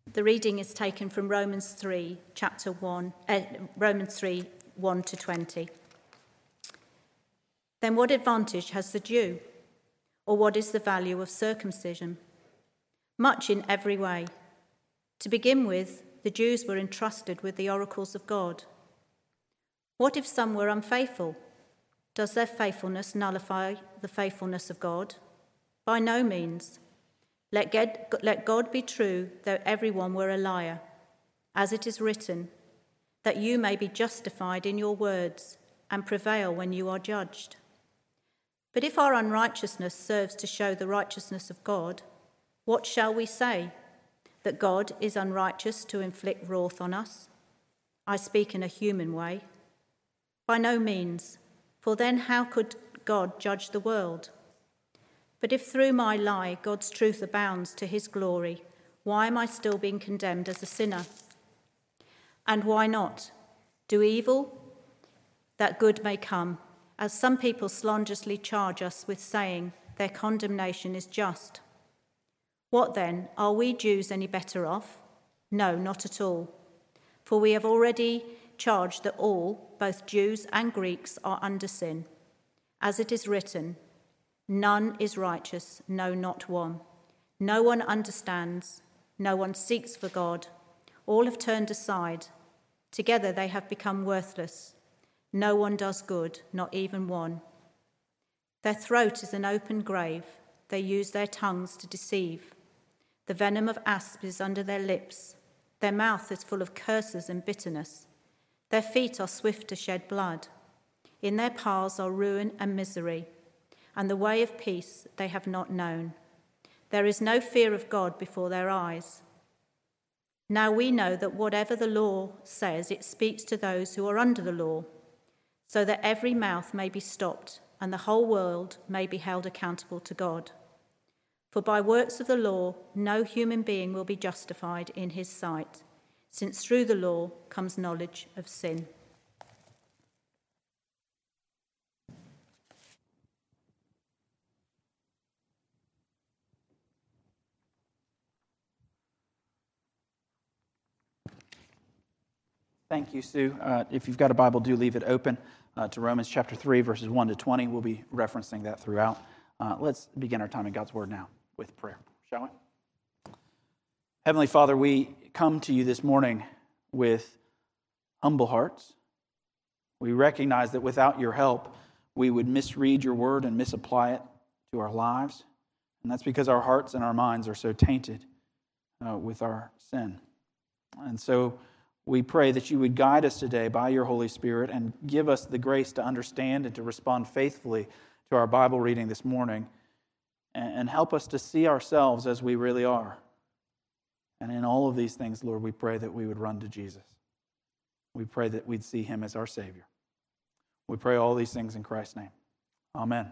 The reading is taken from Romans 3, 1 to 20. Then what advantage has the Jew? Or what is the value of circumcision? Much in every way. To begin with, the Jews were entrusted with the oracles of God. What if some were unfaithful? Does their faithfulness nullify the faithfulness of God? By no means. Let God be true, though everyone were a liar. As it is written, that you may be justified in your words and prevail when you are judged. But if our unrighteousness serves to show the righteousness of God, what shall we say? That God is unrighteous to inflict wrath on us? I speak in a human way. By no means, for then how could God judge the world? But if through my lie God's truth abounds to his glory, why am I still being condemned as a sinner? And why not? Do evil, that good may come, as some people slanderously charge us with saying their condemnation is just. What then? Are we Jews any better off? No, not at all. For we have already charged that all, both Jews and Greeks, are under sin. As it is written, none is righteous, no, not one. No one understands, no one seeks for God. All have turned aside. Together they have become worthless. No one does good, not even one. Their throat is an open grave. They use their tongues to deceive. The venom of asps is under their lips. Their mouth is full of curses and bitterness. Their feet are swift to shed blood. In their paths are ruin and misery, and the way of peace they have not known. There is no fear of God before their eyes. Now we know that whatever the law says, it speaks to those who are under the law, so that every mouth may be stopped and the whole world may be held accountable to God. For by works of the law, no human being will be justified in his sight, since through the law comes knowledge of sin. Thank you, Sue. If you've got a Bible, do leave it open to Romans chapter 3, verses 1 to 20. We'll be referencing that throughout. Let's begin our time in God's Word now with prayer, shall we? Heavenly Father, we come to you this morning with humble hearts. We recognize that without your help, we would misread your Word and misapply it to our lives. And that's because our hearts and our minds are so tainted with our sin. And so we pray that you would guide us today by your Holy Spirit and give us the grace to understand and to respond faithfully to our Bible reading this morning, and help us to see ourselves as we really are. And in all of these things, Lord, we pray that we would run to Jesus. We pray that we'd see him as our Savior. We pray all these things in Christ's name. Amen.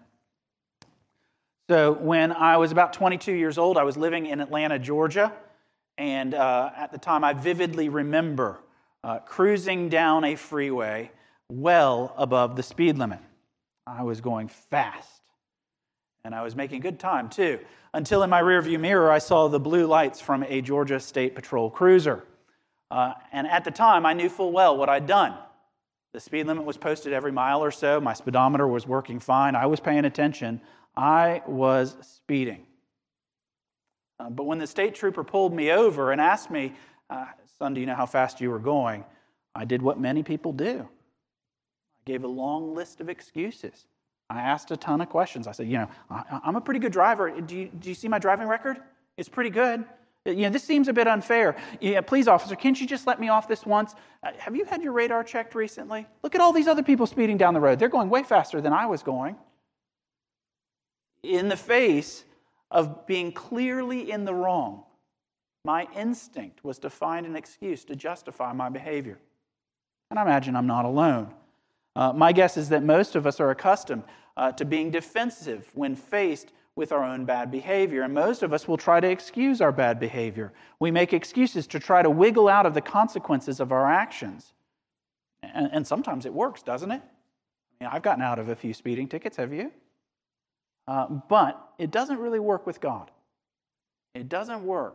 So when I was about 22 years old, I was living in Atlanta, Georgia. And at the time, I vividly remember cruising down a freeway well above the speed limit. I was going fast. And I was making good time, too, until in my rearview mirror, I saw the blue lights from a Georgia State Patrol cruiser. And at the time, I knew full well what I'd done. The speed limit was posted every mile or so. My speedometer was working fine. I was paying attention. I was speeding. But when the state trooper pulled me over and asked me, son, do you know how fast you were going? I did what many people do. I gave a long list of excuses. I asked a ton of questions. I said, I'm a pretty good driver. Do you see my driving record? It's pretty good. This seems a bit unfair. Please, officer, can't you just let me off this once? Have you had your radar checked recently? Look at all these other people speeding down the road. They're going way faster than I was going. In the face of being clearly in the wrong, my instinct was to find an excuse to justify my behavior. And I imagine I'm not alone. My guess is that most of us are accustomed to being defensive when faced with our own bad behavior. And most of us will try to excuse our bad behavior. We make excuses to try to wiggle out of the consequences of our actions. And sometimes it works, doesn't it? I've gotten out of a few speeding tickets, have you? But it doesn't really work with God. It doesn't work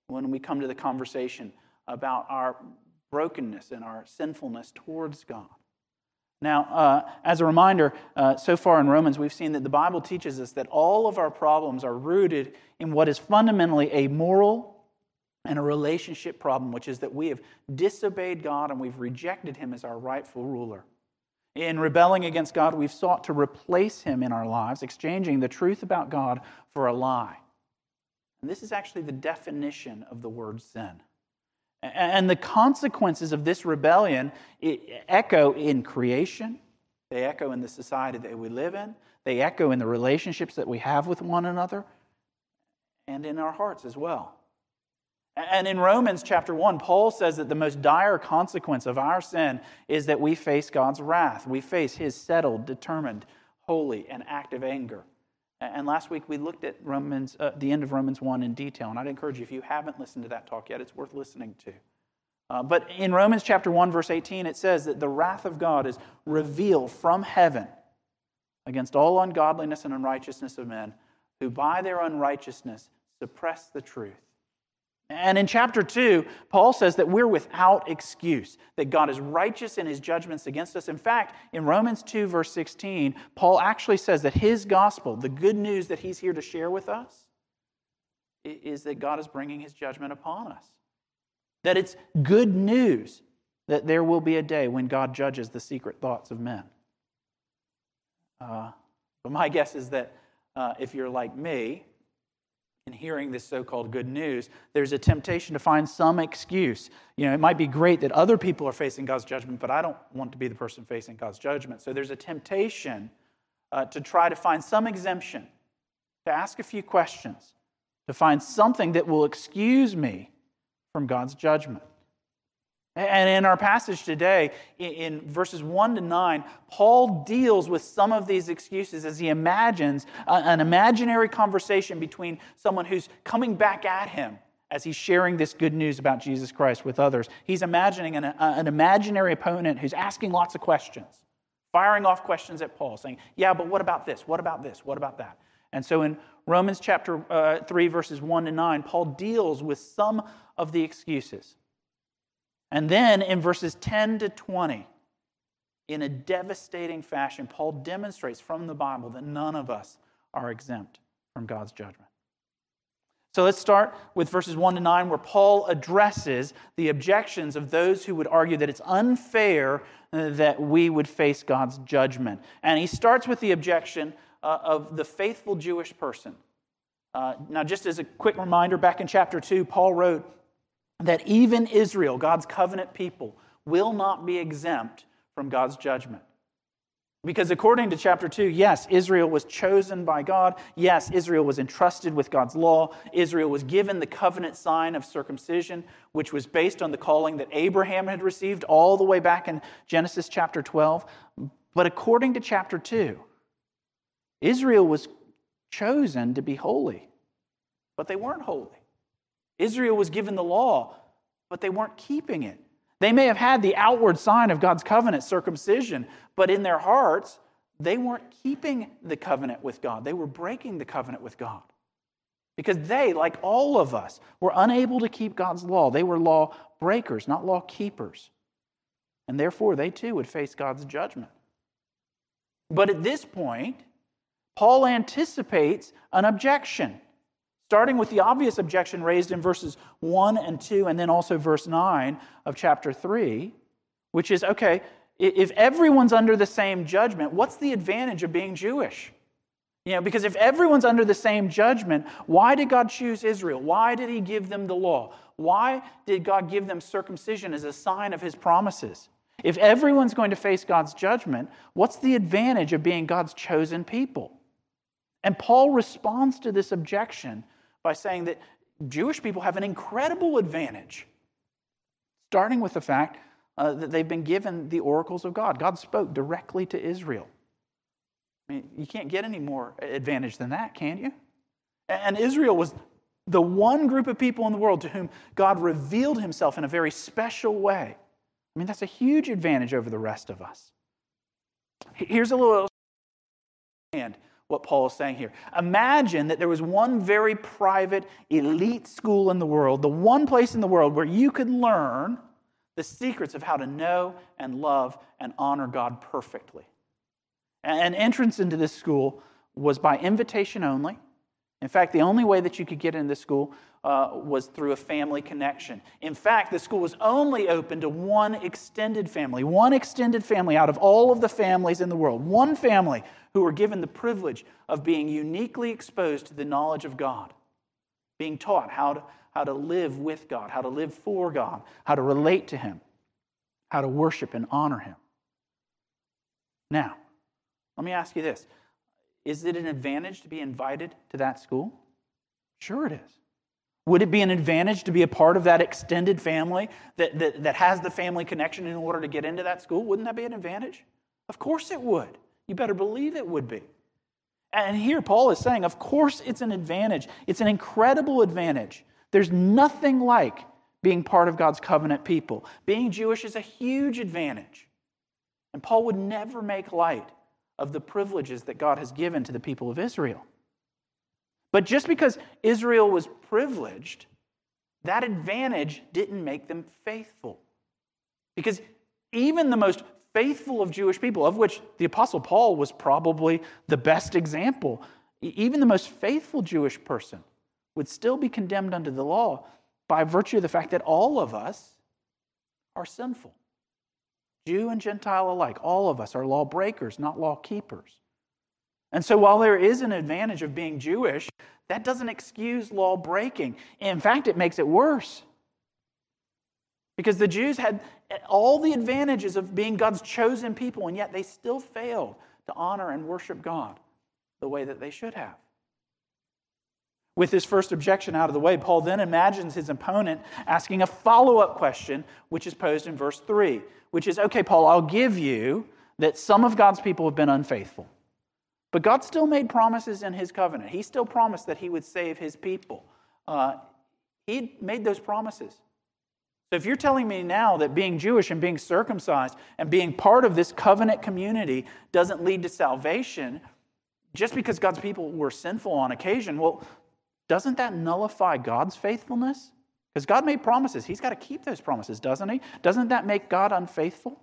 when we come to the conversation about our brokenness and our sinfulness towards God. Now, as a reminder, so far in Romans, we've seen that the Bible teaches us that all of our problems are rooted in what is fundamentally a moral and a relationship problem, which is that we have disobeyed God and we've rejected Him as our rightful ruler. In rebelling against God, we've sought to replace Him in our lives, exchanging the truth about God for a lie. And this is actually the definition of the word sin. And the consequences of this rebellion echo in creation. They echo in the society that we live in. They echo in the relationships that we have with one another and in our hearts as well. And in Romans chapter 1, Paul says that the most dire consequence of our sin is that we face God's wrath. We face His settled, determined, holy, and active anger. And last week we looked at the end of Romans 1 in detail. And I'd encourage you, if you haven't listened to that talk yet, it's worth listening to. But in Romans chapter 1, verse 18, it says that the wrath of God is revealed from heaven against all ungodliness and unrighteousness of men, who by their unrighteousness suppress the truth. And in chapter 2, Paul says that we're without excuse, that God is righteous in His judgments against us. In fact, in Romans 2, verse 16, Paul actually says that his gospel, the good news that he's here to share with us, is that God is bringing His judgment upon us. That it's good news that there will be a day when God judges the secret thoughts of men. But my guess is that if you're like me, in hearing this so-called good news, there's a temptation to find some excuse. It might be great that other people are facing God's judgment, but I don't want to be the person facing God's judgment. So there's a temptation to try to find some exemption, to ask a few questions, to find something that will excuse me from God's judgment. And in our passage today, in verses 1 to 9, Paul deals with some of these excuses as he imagines an imaginary conversation between someone who's coming back at him as he's sharing this good news about Jesus Christ with others. He's imagining an imaginary opponent who's asking lots of questions, firing off questions at Paul, saying, yeah, but what about this? What about this? What about that? And so in Romans chapter 3, verses 1 to 9, Paul deals with some of the excuses. And then in verses 10 to 20, in a devastating fashion, Paul demonstrates from the Bible that none of us are exempt from God's judgment. So let's start with verses 1 to 9, where Paul addresses the objections of those who would argue that it's unfair that we would face God's judgment. And he starts with the objection of the faithful Jewish person. Now, just as a quick reminder, back in chapter 2, Paul wrote that even Israel, God's covenant people, will not be exempt from God's judgment. Because according to chapter 2, yes, Israel was chosen by God. Yes, Israel was entrusted with God's law. Israel was given the covenant sign of circumcision, which was based on the calling that Abraham had received all the way back in Genesis chapter 12. But according to chapter 2, Israel was chosen to be holy, but they weren't holy. Israel was given the law, but they weren't keeping it. They may have had the outward sign of God's covenant, circumcision, but in their hearts, they weren't keeping the covenant with God. They were breaking the covenant with God. Because they, like all of us, were unable to keep God's law. They were law breakers, not law keepers. And therefore, they too would face God's judgment. But at this point, Paul anticipates an objection, starting with the obvious objection raised in verses 1 and 2, and then also verse 9 of chapter 3, which is, okay, if everyone's under the same judgment, what's the advantage of being Jewish? Because if everyone's under the same judgment, why did God choose Israel? Why did He give them the law? Why did God give them circumcision as a sign of His promises? If everyone's going to face God's judgment, what's the advantage of being God's chosen people? And Paul responds to this objection by saying that Jewish people have an incredible advantage, starting with the fact that they've been given the oracles of God. God spoke directly to Israel. I mean, you can't get any more advantage than that, can you? And Israel was the one group of people in the world to whom God revealed Himself in a very special way. I mean, that's a huge advantage over the rest of us. Here's a little illustration. what Paul is saying here. Imagine that there was one very private, elite school in the world, the one place in the world where you could learn the secrets of how to know and love and honor God perfectly. And entrance into this school was by invitation only. In fact, the only way that you could get into this school was through a family connection. In fact, the school was only open to one extended family out of all of the families in the world, one family who were given the privilege of being uniquely exposed to the knowledge of God, being taught how to live with God, how to live for God, how to relate to Him, how to worship and honor Him. Now, let me ask you this. Is it an advantage to be invited to that school? Sure it is. Would it be an advantage to be a part of that extended family that has the family connection in order to get into that school? Wouldn't that be an advantage? Of course it would. You better believe it would be. And here Paul is saying, of course it's an advantage. It's an incredible advantage. There's nothing like being part of God's covenant people. Being Jewish is a huge advantage. And Paul would never make light of the privileges that God has given to the people of Israel. But just because Israel was privileged, that advantage didn't make them faithful. Because even the most faithful of Jewish people, of which the Apostle Paul was probably the best example, even the most faithful Jewish person would still be condemned under the law by virtue of the fact that all of us are sinful. Jew and Gentile alike, all of us are lawbreakers, not law keepers. And so while there is an advantage of being Jewish, that doesn't excuse law breaking. In fact, it makes it worse. Because the Jews had all the advantages of being God's chosen people, and yet they still failed to honor and worship God the way that they should have. With this first objection out of the way, Paul then imagines his opponent asking a follow-up question, which is posed in verse 3, which is, okay, Paul, I'll give you that some of God's people have been unfaithful. But God still made promises in His covenant. He still promised that He would save His people. He made those promises. So if you're telling me now that being Jewish and being circumcised and being part of this covenant community doesn't lead to salvation, just because God's people were sinful on occasion, well, doesn't that nullify God's faithfulness? Because God made promises. He's got to keep those promises, doesn't He? Doesn't that make God unfaithful?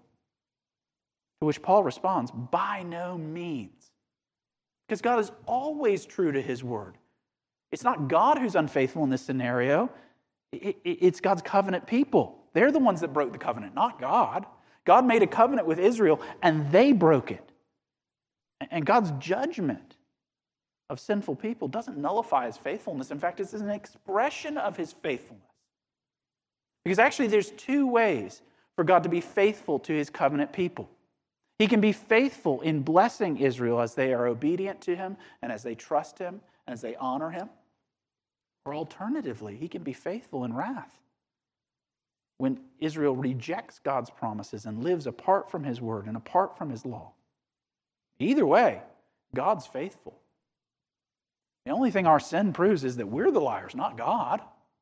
To which Paul responds, by no means. Because God is always true to His word. It's not God who's unfaithful in this scenario. It's God's covenant people. They're the ones that broke the covenant, not God. God made a covenant with Israel, and they broke it. And God's judgment of sinful people doesn't nullify His faithfulness. In fact, it's an expression of His faithfulness. Because actually, there's two ways for God to be faithful to His covenant people. He can be faithful in blessing Israel as they are obedient to Him and as they trust Him and as they honor Him. Or alternatively, He can be faithful in wrath when Israel rejects God's promises and lives apart from His word and apart from His law. Either way, God's faithful. The only thing our sin proves is that we're the liars, not God.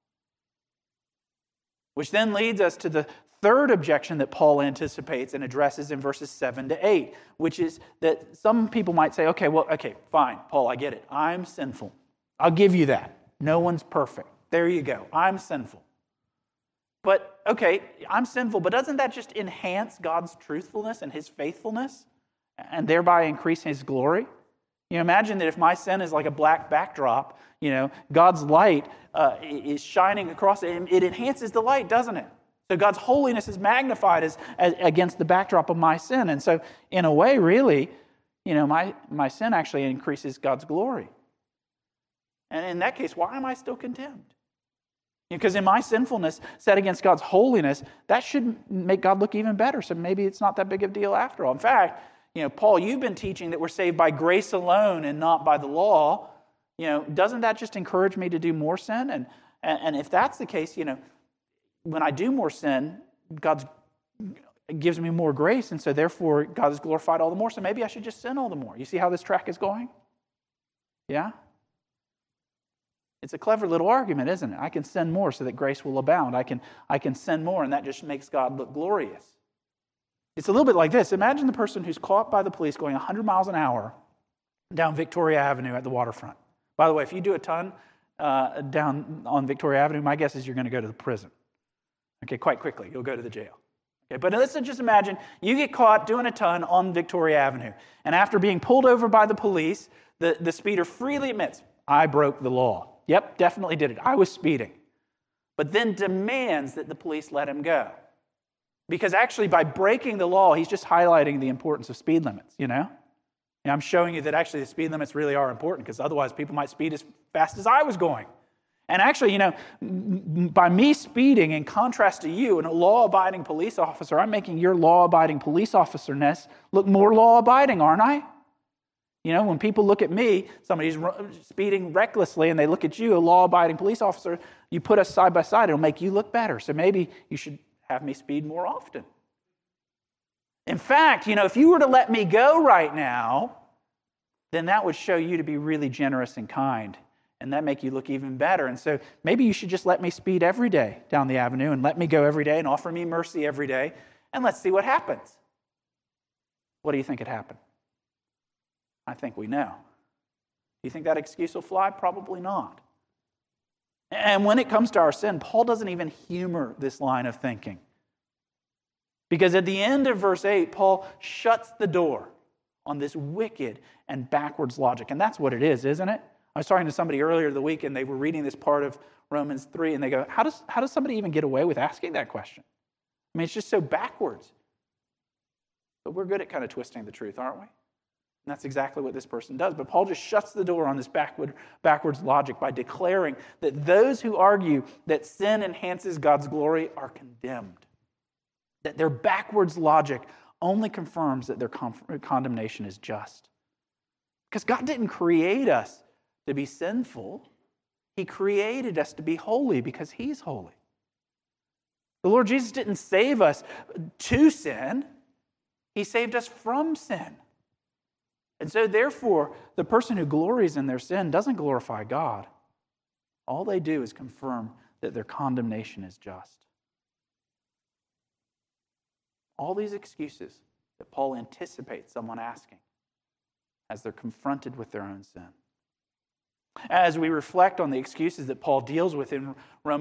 Which then leads us to the third objection that Paul anticipates and addresses in verses 7 to 8, which is that some people might say, okay, fine, Paul, I get it. I'm sinful. I'll give you that. No one's perfect. There you go. I'm sinful. But, okay, I'm sinful, but doesn't that just enhance God's truthfulness and His faithfulness and thereby increase His glory? You know, imagine that if my sin is like a black backdrop, God's light is shining across it. It enhances the light, doesn't it? So God's holiness is magnified as against the backdrop of my sin. And so, in a way, really, my sin actually increases God's glory. And in that case, why am I still condemned? Because in my sinfulness set against God's holiness, that should make God look even better. So maybe it's not that big of a deal after all. In fact, Paul, you've been teaching that we're saved by grace alone and not by the law. Doesn't that just encourage me to do more sin? And if that's the case, when I do more sin, God gives me more grace, and so therefore God is glorified all the more. So maybe I should just sin all the more. You see how this track is going? Yeah? It's a clever little argument, isn't it? I can sin more so that grace will abound. I can sin more, and that just makes God look glorious. It's a little bit like this. Imagine the person who's caught by the police going 100 miles an hour down Victoria Avenue at the waterfront. By the way, if you do a ton down on Victoria Avenue, my guess is you're going to go to the prison. Okay, quite quickly, you'll go to the jail. Okay, but let's just imagine you get caught doing a ton on Victoria Avenue, and after being pulled over by the police, the speeder freely admits, I broke the law. Yep, definitely did it. I was speeding. But then demands that the police let him go. Because actually, by breaking the law, he's just highlighting the importance of speed limits, you know? And I'm showing you that actually the speed limits really are important, because otherwise people might speed as fast as I was going. And actually, you know, by me speeding, in contrast to you, and a law-abiding police officer, I'm making your law-abiding police officerness look more law-abiding, aren't I? You know, when people look at me, somebody's speeding recklessly, and they look at you, a law-abiding police officer, you put us side by side, it'll make you look better. So maybe you should have me speed more often. In fact, you know, if you were to let me go right now, then that would show you to be really generous and kind, and that make you look even better. And so maybe you should just let me speed every day down the avenue and let me go every day and offer me mercy every day, and let's see what happens. What do you think would happen? I think we know. Do you think that excuse will fly? Probably not. And when it comes to our sin, Paul doesn't even humor this line of thinking. Because at the end of verse 8, Paul shuts the door on this wicked and backwards logic. And that's what it is, isn't it? I was talking to somebody earlier the week, and they were reading this part of Romans 3, and they go, how does somebody even get away with asking that question? I mean, it's just so backwards. But we're good at kind of twisting the truth, aren't we? And that's exactly what this person does. But Paul just shuts the door on this backwards logic by declaring that those who argue that sin enhances God's glory are condemned. That their backwards logic only confirms that their condemnation is just. Because God didn't create us to be sinful. He created us to be holy because He's holy. The Lord Jesus didn't save us to sin. He saved us from sin. And so therefore, the person who glories in their sin doesn't glorify God. All they do is confirm that their condemnation is just. All these excuses that Paul anticipates someone asking as they're confronted with their own sin. As we reflect on the excuses that Paul deals with in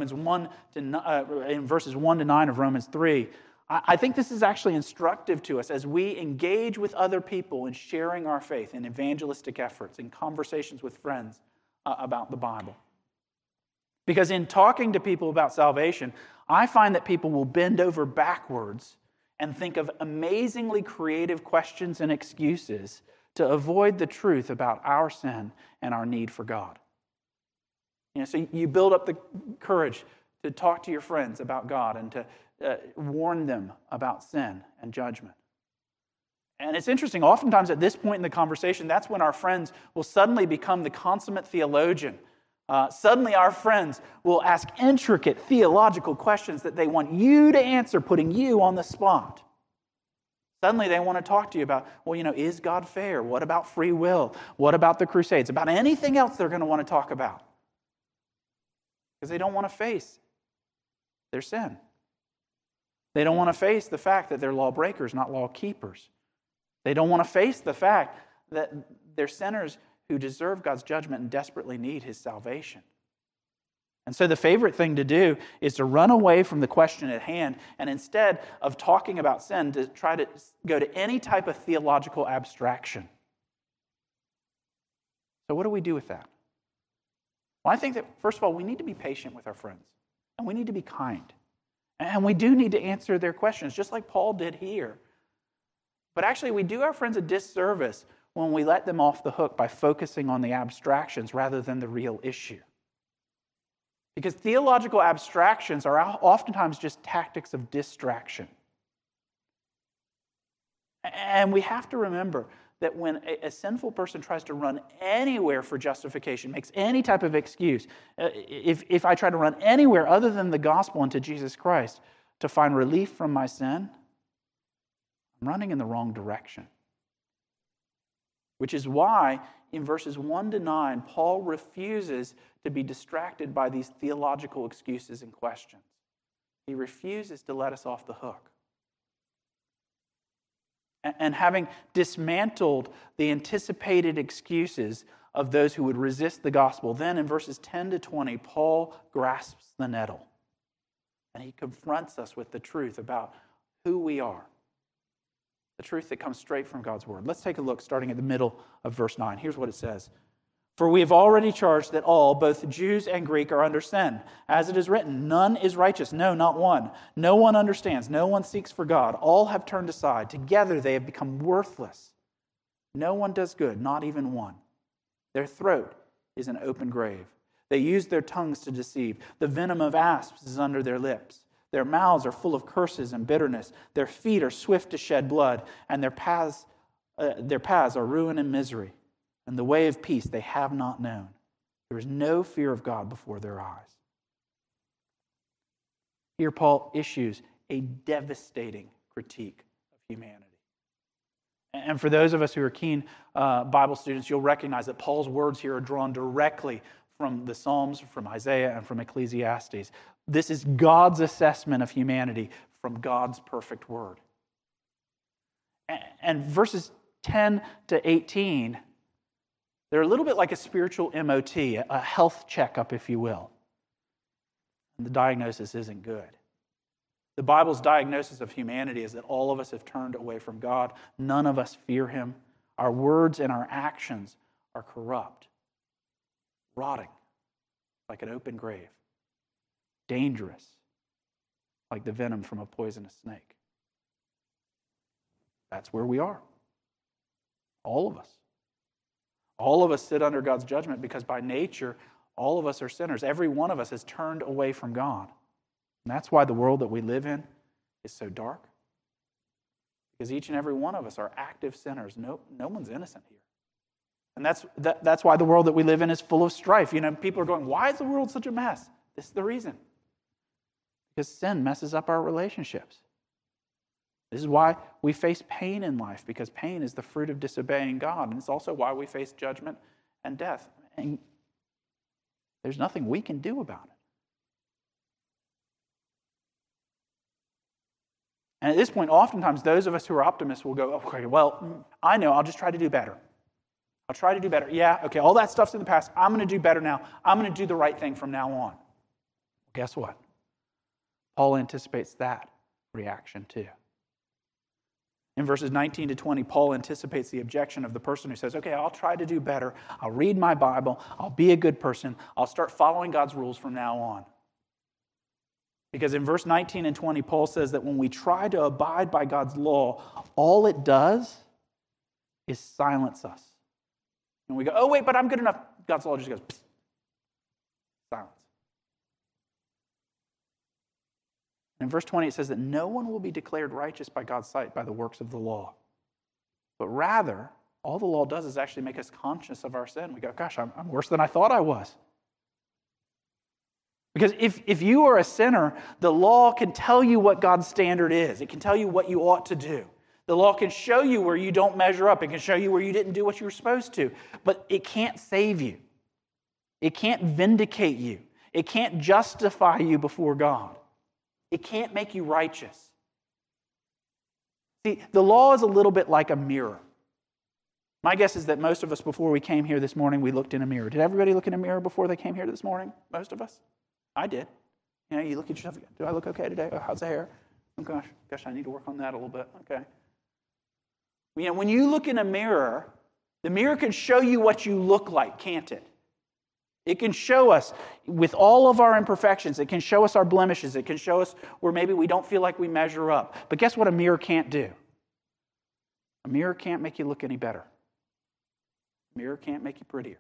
in verses 1 to 9 of Romans 3, I think this is actually instructive to us as we engage with other people in sharing our faith in evangelistic efforts, in conversations with friends about the Bible. Because in talking to people about salvation, I find that people will bend over backwards and think of amazingly creative questions and excuses to avoid the truth about our sin and our need for God. You know, so you build up the courage to talk to your friends about God and to warn them about sin and judgment. And it's interesting, oftentimes at this point in the conversation, that's when our friends will suddenly become the consummate theologian. Suddenly our friends will ask intricate theological questions that they want you to answer, putting you on the spot. Suddenly they want to talk to you about, well, you know, is God fair? What about free will? What about the Crusades? About anything else they're going to want to talk about. Because they don't want to face their sin. They don't want to face the fact that they're lawbreakers, not law keepers. They don't want to face the fact that they're sinners who deserve God's judgment and desperately need His salvation. And so the favorite thing to do is to run away from the question at hand, and instead of talking about sin, to try to go to any type of theological abstraction. So what do we do with that? Well, I think that, first of all, we need to be patient with our friends, and we need to be kind. And we do need to answer their questions, just like Paul did here. But actually, we do our friends a disservice when we let them off the hook by focusing on the abstractions rather than the real issue. Because theological abstractions are oftentimes just tactics of distraction. And we have to remember that when a sinful person tries to run anywhere for justification, makes any type of excuse, if I try to run anywhere other than the gospel into Jesus Christ to find relief from my sin, I'm running in the wrong direction. Which is why in verses 1 to 9, Paul refuses to be distracted by these theological excuses and questions. He refuses to let us off the hook. And having dismantled the anticipated excuses of those who would resist the gospel, then in verses 10 to 20, Paul grasps the nettle. And he confronts us with the truth about who we are. The truth that comes straight from God's word. Let's take a look starting at the middle of verse 9. Here's what it says. For we have already charged that all, both Jews and Greek, are under sin. As it is written, none is righteous, no, not one. No one understands, no one seeks for God. All have turned aside. Together they have become worthless. No one does good, not even one. Their throat is an open grave. They use their tongues to deceive. The venom of asps is under their lips. Their mouths are full of curses and bitterness. Their feet are swift to shed blood, and their paths are ruin and misery. And the way of peace they have not known. There is no fear of God before their eyes. Here Paul issues a devastating critique of humanity. And for those of us who are keen Bible students, you'll recognize that Paul's words here are drawn directly from the Psalms, from Isaiah, and from Ecclesiastes. This is God's assessment of humanity from God's perfect word. And verses 10 to 18, they're a little bit like a spiritual MOT, a health checkup, if you will. And the diagnosis isn't good. The Bible's diagnosis of humanity is that all of us have turned away from God. None of us fear Him. Our words and our actions are corrupt, rotting like an open grave, dangerous like the venom from a poisonous snake. That's where we are. All of us. All of us sit under God's judgment because by nature, all of us are sinners. Every one of us has turned away from God. And that's why the world that we live in is so dark. Because each and every one of us are active sinners. No one's innocent here. And that's why the world that we live in is full of strife. You know, people are going, why is the world such a mess? This is the reason. Because sin messes up our relationships. This is why we face pain in life, because pain is the fruit of disobeying God. And it's also why we face judgment and death. And there's nothing we can do about it. And at this point, oftentimes, those of us who are optimists will go, okay, well, I know, I'll just try to do better. I'll try to do better. Yeah, okay, all that stuff's in the past. I'm going to do better now. I'm going to do the right thing from now on. Guess what? Paul anticipates that reaction too. In verses 19 to 20, Paul anticipates the objection of the person who says, okay, I'll try to do better. I'll read my Bible. I'll be a good person. I'll start following God's rules from now on. Because in verse 19 and 20, Paul says that when we try to abide by God's law, all it does is silence us. And we go, oh, wait, but I'm good enough. God's law just goes, psst. Silence. In verse 20, it says that no one will be declared righteous by God's sight by the works of the law. But rather, all the law does is actually make us conscious of our sin. We go, gosh, I'm worse than I thought I was. Because if you are a sinner, the law can tell you what God's standard is. It can tell you what you ought to do. The law can show you where you don't measure up. It can show you where you didn't do what you were supposed to. But it can't save you. It can't vindicate you. It can't justify you before God. It can't make you righteous. See, the law is a little bit like a mirror. My guess is that most of us, before we came here this morning, we looked in a mirror. Did everybody look in a mirror before they came here this morning? Most of us? I did. You know, you look at yourself, do I look okay today? Oh, how's the hair? Oh, gosh, I need to work on that a little bit. Okay. You know, when you look in a mirror, the mirror can show you what you look like, can't it? It can show us, with all of our imperfections, it can show us our blemishes. It can show us where maybe we don't feel like we measure up. But guess what a mirror can't do? A mirror can't make you look any better. A mirror can't make you prettier.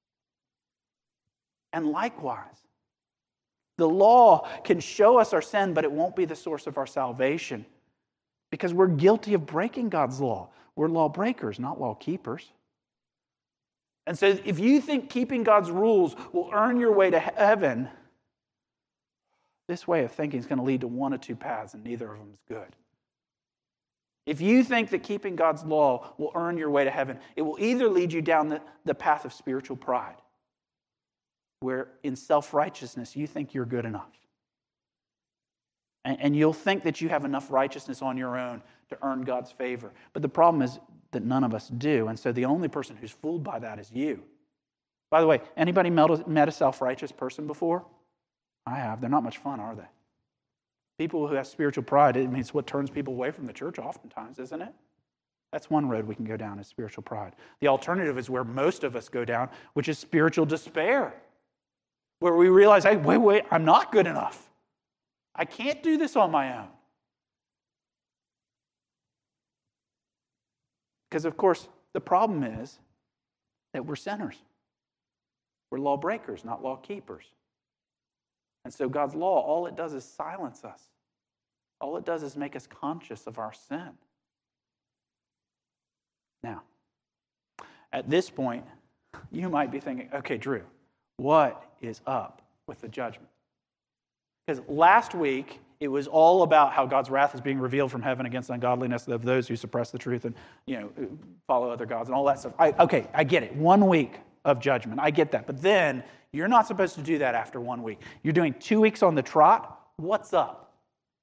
And likewise, the law can show us our sin, but it won't be the source of our salvation because we're guilty of breaking God's law. We're lawbreakers, not law keepers. And so if you think keeping God's rules will earn your way to heaven, this way of thinking is going to lead to one of two paths, and neither of them is good. If you think that keeping God's law will earn your way to heaven, it will either lead you down the path of spiritual pride, where in self-righteousness you think you're good enough. And you'll think that you have enough righteousness on your own to earn God's favor. But the problem is that none of us do. And so the only person who's fooled by that is you. By the way, anybody met a self-righteous person before? I have. They're not much fun, are they? People who have spiritual pride, I mean, it's what turns people away from the church oftentimes, isn't it? That's one road we can go down, is spiritual pride. The alternative is where most of us go down, which is spiritual despair, where we realize, hey, wait, I'm not good enough. I can't do this on my own. Because, of course, the problem is that we're sinners. We're lawbreakers, not law keepers. And so God's law, all it does is silence us. All it does is make us conscious of our sin. Now, at this point, you might be thinking, okay, Drew, what is up with the judgment? Because last week, it was all about how God's wrath is being revealed from heaven against ungodliness of those who suppress the truth and follow other gods and all that stuff. I get it. 1 week of judgment. I get that. But then, you're not supposed to do that after 1 week. You're doing 2 weeks on the trot. What's up?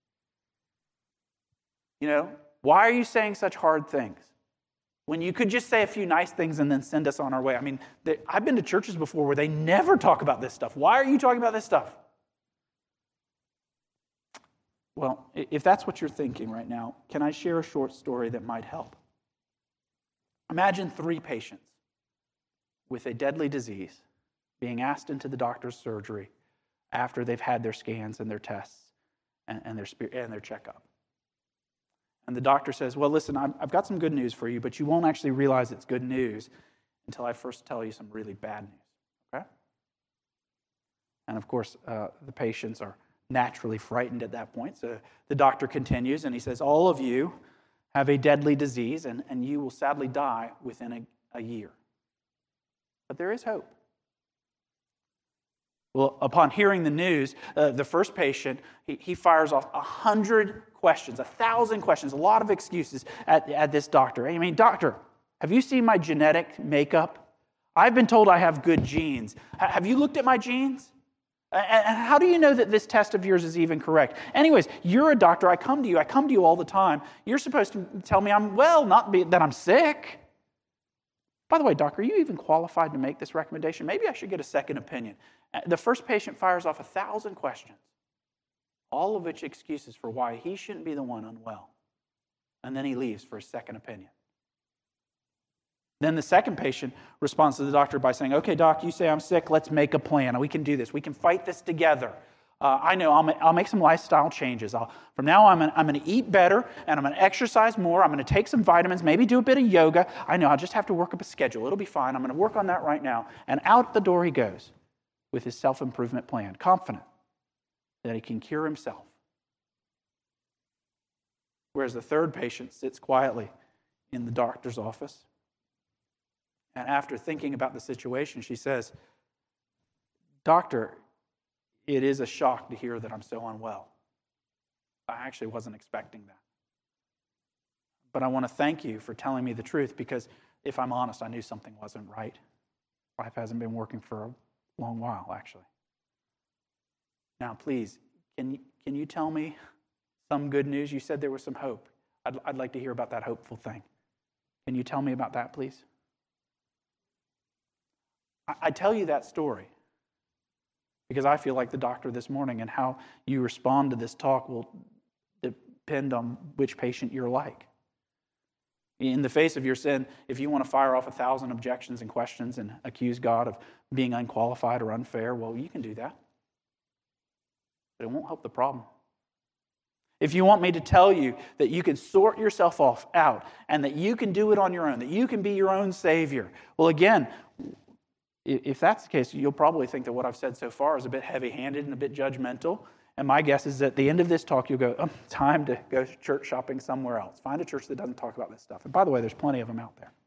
Why are you saying such hard things? When you could just say a few nice things and then send us on our way. I mean, I've been to churches before where they never talk about this stuff. Why are you talking about this stuff? Well, if that's what you're thinking right now, can I share a short story that might help? Imagine 3 patients with a deadly disease being asked into the doctor's surgery after they've had their scans and their tests and their checkup. And the doctor says, well, listen, I've got some good news for you, but you won't actually realize it's good news until I first tell you some really bad news, okay? And of course, the patients are naturally frightened at that point. So the doctor continues, and he says, all of you have a deadly disease, and you will sadly die within a year. But there is hope. Well, upon hearing the news, the first patient, he fires off 100 questions, 1,000 questions, a lot of excuses at this doctor. I mean, doctor, have you seen my genetic makeup? I've been told I have good genes. Have you looked at my genes? And how do you know that this test of yours is even correct? Anyways, you're a doctor. I come to you all the time. You're supposed to tell me I'm well, not that I'm sick. By the way, doc, are you even qualified to make this recommendation? Maybe I should get a second opinion. The first patient fires off 1,000 questions, all of which excuses for why he shouldn't be the one unwell. And then he leaves for a second opinion. Then the second patient responds to the doctor by saying, okay, doc, you say I'm sick. Let's make a plan. We can do this. We can fight this together. I know I'll make some lifestyle changes. From now on, I'm going to eat better, and I'm going to exercise more. I'm going to take some vitamins, maybe do a bit of yoga. I know I'll just have to work up a schedule. It'll be fine. I'm going to work on that right now. And out the door he goes with his self-improvement plan, confident that he can cure himself. Whereas the third patient sits quietly in the doctor's office. And after thinking about the situation, she says, Doctor, it is a shock to hear that I'm so unwell. I actually wasn't expecting that. But I want to thank you for telling me the truth, because if I'm honest, I knew something wasn't right. Life hasn't been working for a long while, actually. Now, please, can you tell me some good news? You said there was some hope. I'd like to hear about that hopeful thing. Can you tell me about that, please? I tell you that story because I feel like the doctor this morning, and how you respond to this talk will depend on which patient you're like. In the face of your sin, if you want to fire off 1,000 objections and questions and accuse God of being unqualified or unfair, well, you can do that. But it won't help the problem. If you want me to tell you that you can sort yourself out and that you can do it on your own, that you can be your own savior, well, again, if that's the case, you'll probably think that what I've said so far is a bit heavy-handed and a bit judgmental. And my guess is at the end of this talk, you'll go, time to go church shopping somewhere else. Find a church that doesn't talk about this stuff. And by the way, there's plenty of them out there.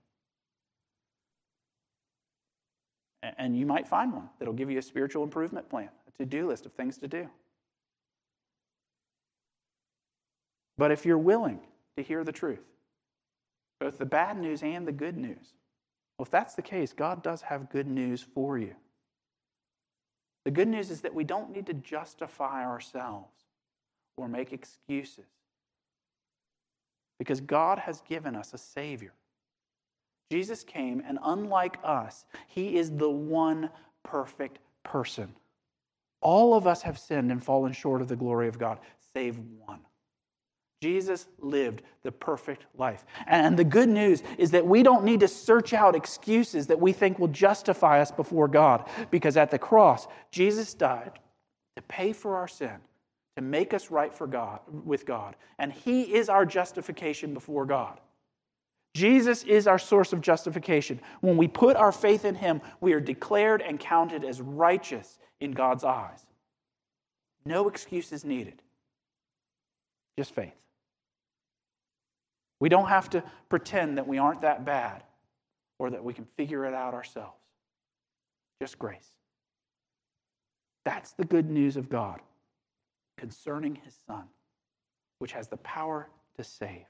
And you might find one that'll give you a spiritual improvement plan, a to-do list of things to do. But if you're willing to hear the truth, both the bad news and the good news, well, if that's the case, God does have good news for you. The good news is that we don't need to justify ourselves or make excuses. because God has given us a Savior. Jesus came, and unlike us, he is the one perfect person. All of us have sinned and fallen short of the glory of God, save one. Jesus lived the perfect life. And the good news is that we don't need to search out excuses that we think will justify us before God, because at the cross, Jesus died to pay for our sin, to make us right with God. And he is our justification before God. Jesus is our source of justification. When we put our faith in him, we are declared and counted as righteous in God's eyes. No excuses needed. Just faith. We don't have to pretend that we aren't that bad or that we can figure it out ourselves. Just grace. That's the good news of God concerning his Son, which has the power to save.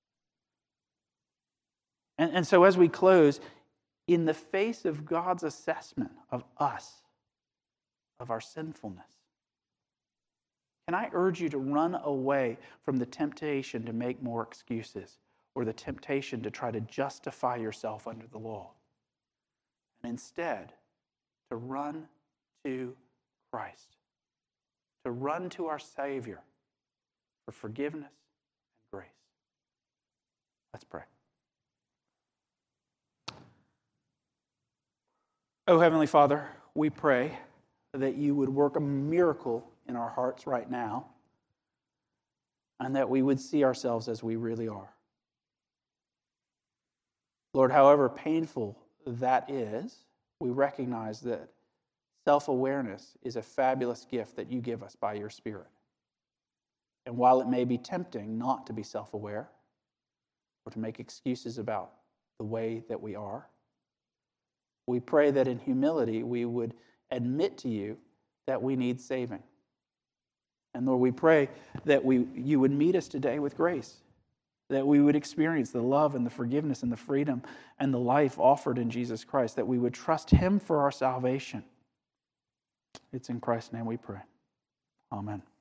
And so as we close, in the face of God's assessment of us, of our sinfulness, can I urge you to run away from the temptation to make more excuses or the temptation to try to justify yourself under the law, and instead to run to Christ, to run to our Savior for forgiveness and grace. Let's pray. Oh, Heavenly Father, we pray that you would work a miracle in our hearts right now, and that we would see ourselves as we really are. Lord, however painful that is, we recognize that self-awareness is a fabulous gift that you give us by your Spirit. And while it may be tempting not to be self-aware or to make excuses about the way that we are, we pray that in humility we would admit to you that we need saving. And Lord, we pray that you would meet us today with grace, that we would experience the love and the forgiveness and the freedom and the life offered in Jesus Christ, that we would trust him for our salvation. It's in Christ's name we pray. Amen.